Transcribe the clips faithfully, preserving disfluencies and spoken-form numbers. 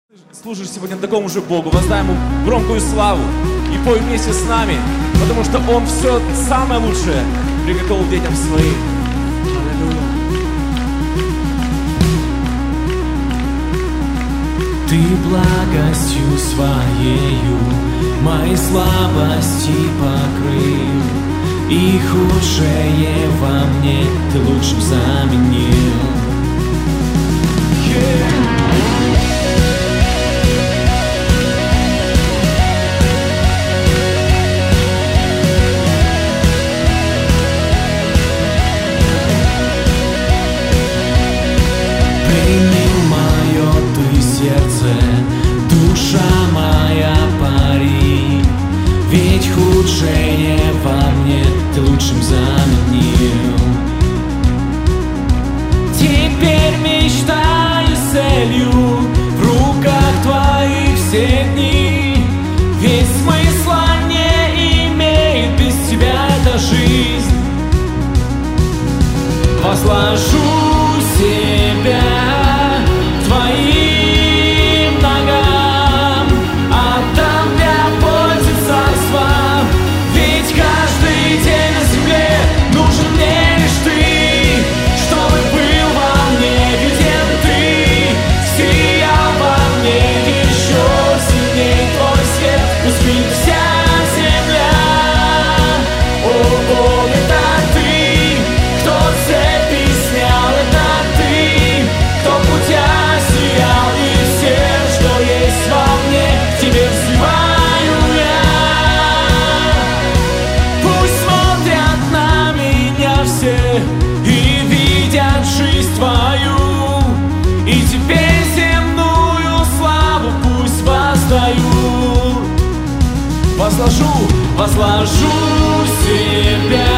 Служишь сегодня такому же Богу, воздай Ему громкую славу и пой вместе с нами, потому что Он все самое лучшее приготовил детям своим. Аллилуйя. Ты благостью Своею мои слабости покрыл, и худшее во мне Ты лучшим заменил. Yeah. Сердце, душа моя, пари, ведь худшее во мне Ты лучшим заменил. Теперь мечтаю с целью в руках Твоих все дни, ведь смысла не имеет без Тебя эта жизнь. Возложу себя Твои Возложу, возложу себя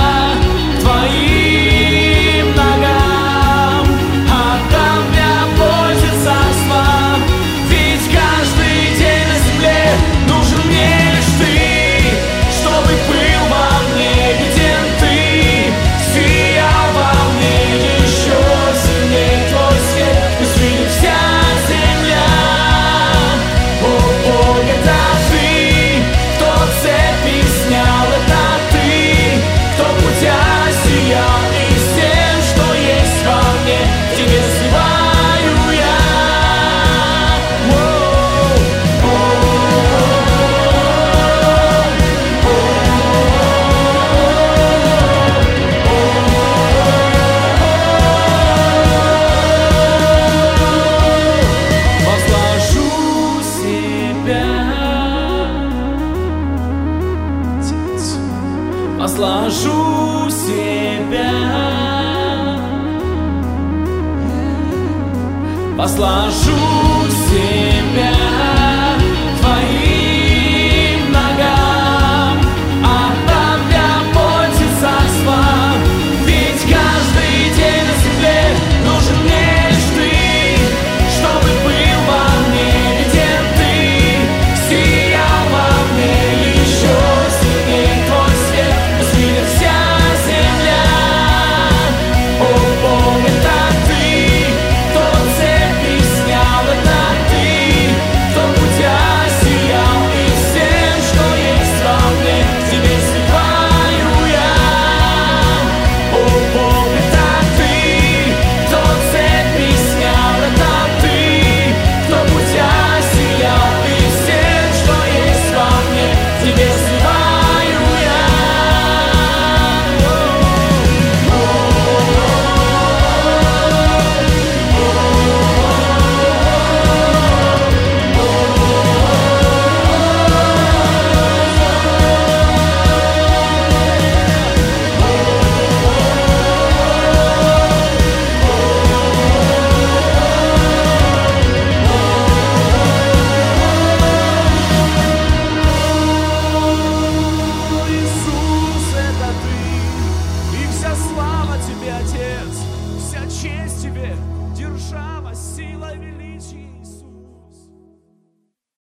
Твоим ногам, отдам для пользы царства, ведь каждый день на земле нужен мне лишь Ты, чтобы был во мне виден Ты, сиял во мне еще сильней Твой свет, пусть видит вся земля. О, Бог, это Ты, цепи снял, это Ты, кто путя сиял, и всем, что есть во мне, Тебе взываю я. Возложу себя, возложу себя, возложу себя.